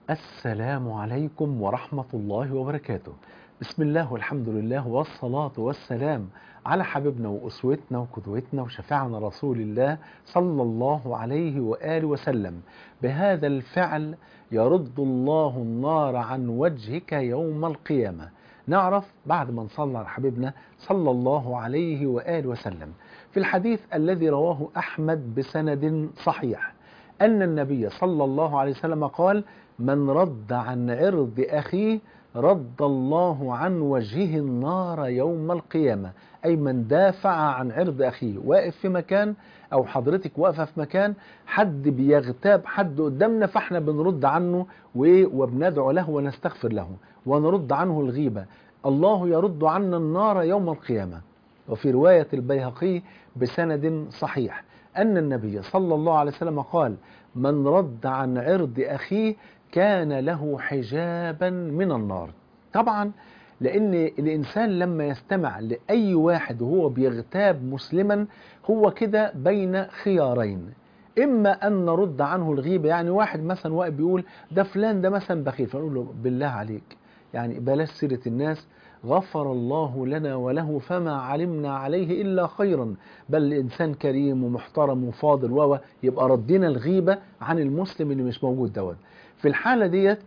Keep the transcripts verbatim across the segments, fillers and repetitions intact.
السلام عليكم ورحمة الله وبركاته. بسم الله والحمد لله والصلاة والسلام على حبيبنا وأسوتنا وقدوتنا وشفيعنا رسول الله صلى الله عليه وآله وسلم. بهذا الفعل يرد الله النار عن وجهك يوم القيامة. نعرف بعد ما نصلى على حبيبنا صلى الله عليه وآله وسلم في الحديث الذي رواه أحمد بسند صحيح أن النبي صلى الله عليه وسلم قال: من رد عن عرض أخيه رد الله عن وجهه النار يوم القيامة. أي من دافع عن عرض أخيه. واقف في مكان أو حضرتك واقفة في مكان حد بيغتاب حد قدامنا، فاحنا بنرد عنه وبندعو له ونستغفر له ونرد عنه الغيبة، الله يرد عنا النار يوم القيامة. وفي رواية البيهقي بسند صحيح أن النبي صلى الله عليه وسلم قال: من رد عن عرض أخيه كان له حجابا من النار. طبعا لأن الإنسان لما يستمع لأي واحد وهو بيغتاب مسلما هو كده بين خيارين: إما أن نرد عنه الغيبة، يعني واحد مثلا واقف بيقول ده فلان ده مثلا بخيل، فنقول له بالله عليك يعني بلاش سيرة الناس، غفر الله لنا وله فما علمنا عليه إلا خيرا، بل إنسان كريم ومحترم وفاضل، و يبقى ردينا الغيبة عن المسلم اللي مش موجود دوت. في الحالة ديت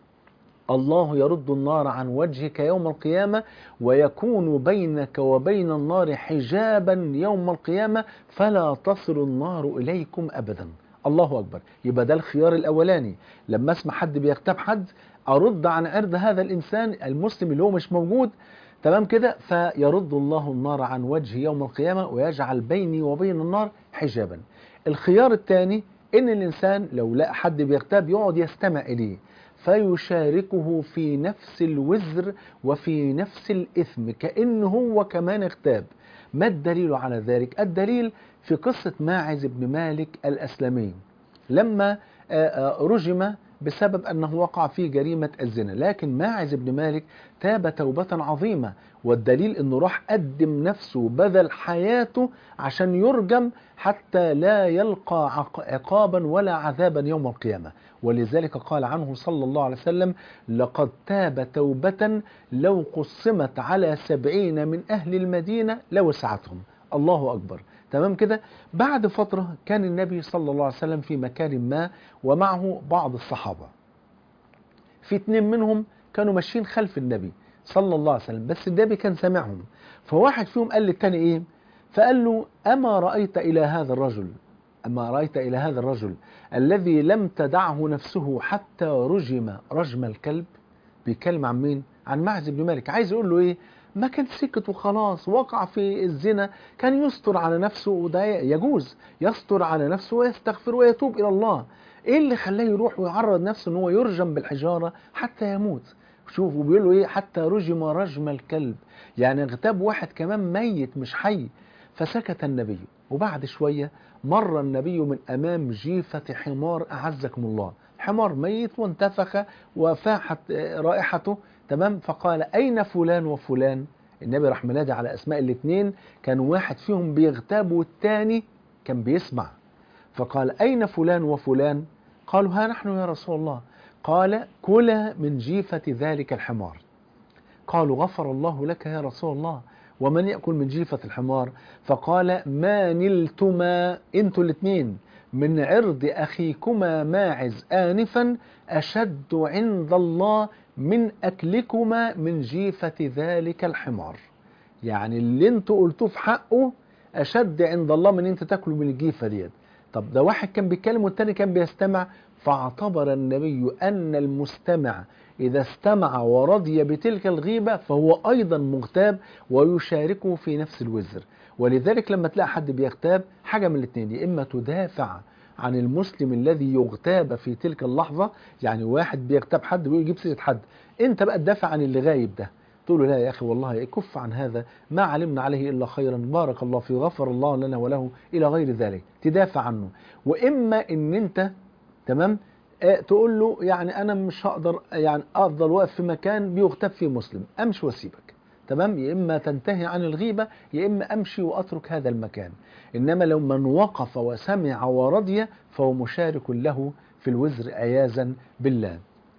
الله يرد النار عن وجهك يوم القيامة، ويكون بينك وبين النار حجابا يوم القيامة فلا تصل النار إليكم أبدا. الله أكبر. يبقى ده الخيار الأولاني، لما أسمع حد بيغتاب حد أرد عن عرض هذا الإنسان المسلم اللي هو مش موجود، تمام كده، فيرد الله النار عن وجهي يوم القيامة ويجعل بيني وبين النار حجابا. الخيار الثاني إن الإنسان لو لقى حد بيغتاب يقعد يستمع إليه فيشاركه في نفس الوزر وفي نفس الإثم كأنه هو كمان اغتاب. ما الدليل على ذلك؟ الدليل في قصة ماعز بن مالك الأسلمي لما رجم بسبب أنه وقع في جريمة الزنا، لكن ماعز بن مالك تاب توبة عظيمة، والدليل أنه راح قدم نفسه بذل حياته عشان يرجم حتى لا يلقى عقابا ولا عذابا يوم القيامة. ولذلك قال عنه صلى الله عليه وسلم: لقد تاب توبة لو قسمت على سبعين من أهل المدينة لوسعتهم. الله أكبر. تمام كده. بعد فترة كان النبي صلى الله عليه وسلم في مكان ما ومعه بعض الصحابة، في اتنين منهم كانوا ماشيين خلف النبي صلى الله عليه وسلم، بس النبي كان سامعهم، فواحد فيهم قال للتاني ايه؟ فقال له: أما رأيت إلى هذا الرجل أما رأيت إلى هذا الرجل الذي لم تدعه نفسه حتى رجم رجم الكلب؟ بيتكلم عن مين؟ عن معز بن مالك. عايز يقول له ايه؟ ما كان سكت وخلاص، وقع في الزنا، كان يستر على نفسه، وده يجوز يستر على نفسه ويستغفر ويتوب إلى الله. ايه اللي خلاه يروح ويعرض نفسه ان هو يرجم بالحجارة حتى يموت؟ شوفوا بيقول له ايه: حتى رجم رجم الكلب، يعني اغتاب واحد كمان ميت مش حي. فسكت النبي، وبعد شوية مر النبي من أمام جيفة حمار، أعزكم الله، حمار ميت وانتفخ وفاحت رائحته، تمام. فقال: أين فلان وفلان؟ النبي راح منادي على أسماء الاثنين، كان واحد فيهم بيغتاب والتاني كان بيسمع. فقال: أين فلان وفلان؟ قالوا: ها نحن يا رسول الله. قال: كلا من جيفة ذلك الحمار. قالوا: غفر الله لك يا رسول الله، ومن يأكل من جيفة الحمار؟ فقال: ما نلتما انتوا الاثنين من عرض أخيكما ماعز آنفا أشد عند الله من أكلكما من جيفة ذلك الحمار. يعني اللي انتوا قلتوه في حقه أشد عند الله من انت تاكلوا من الجيفة ديت. طب ده واحد كان بيتكلم والتاني كان بيستمع، فاعتبر النبي أن المستمع إذا استمع ورضي بتلك الغيبة فهو أيضا مغتاب ويشاركه في نفس الوزر. ولذلك لما تلاقي حد بيغتاب، حاجة من الاثنين: يا إما تدافع عن المسلم الذي يغتاب في تلك اللحظة، يعني واحد بيغتاب حد ويجيب سيرة حد، انت بقى تدافع عن اللي غايب ده، تقول له: لا يا أخي والله كف عن هذا، ما علمنا عليه إلا خيرا، بارك الله فيه، غفر الله لنا وله، إلى غير ذلك، تدافع عنه. وإما إن أنت تمام آه تقول له: يعني أنا مش هقدر يعني أفضل واقف في مكان بيغتاب فيه مسلم، أمشي وأسيبك، تمام. يا إما تنتهي عن الغيبة، يا إما أمشي وأترك هذا المكان. إنما لو من وقف وسمع ورضي فهو مشارك له في الوزر عياذا بالله.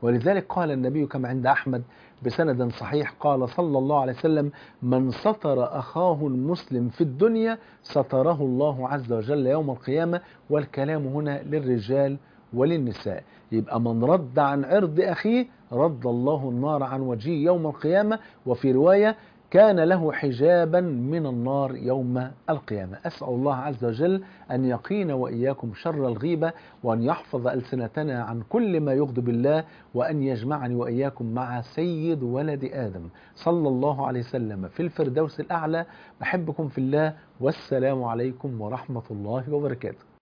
ولذلك قال النبي كما عند أحمد بسند صحيح، قال صلى الله عليه وسلم: من ستر أخاه المسلم في الدنيا ستره الله عز وجل يوم القيامة. والكلام هنا للرجال وللنساء. يبقى من رد عن عرض أخيه رد الله النار عن وجهه يوم القيامة. وفي رواية: كان له حجابا من النار يوم القيامة. أسأل الله عز وجل أن يقينا وإياكم شر الغيبة، وأن يحفظ ألسنتنا عن كل ما يغضب الله، وأن يجمعني وإياكم مع سيد ولد آدم صلى الله عليه وسلم في الفردوس الأعلى. بحبكم في الله، والسلام عليكم ورحمة الله وبركاته.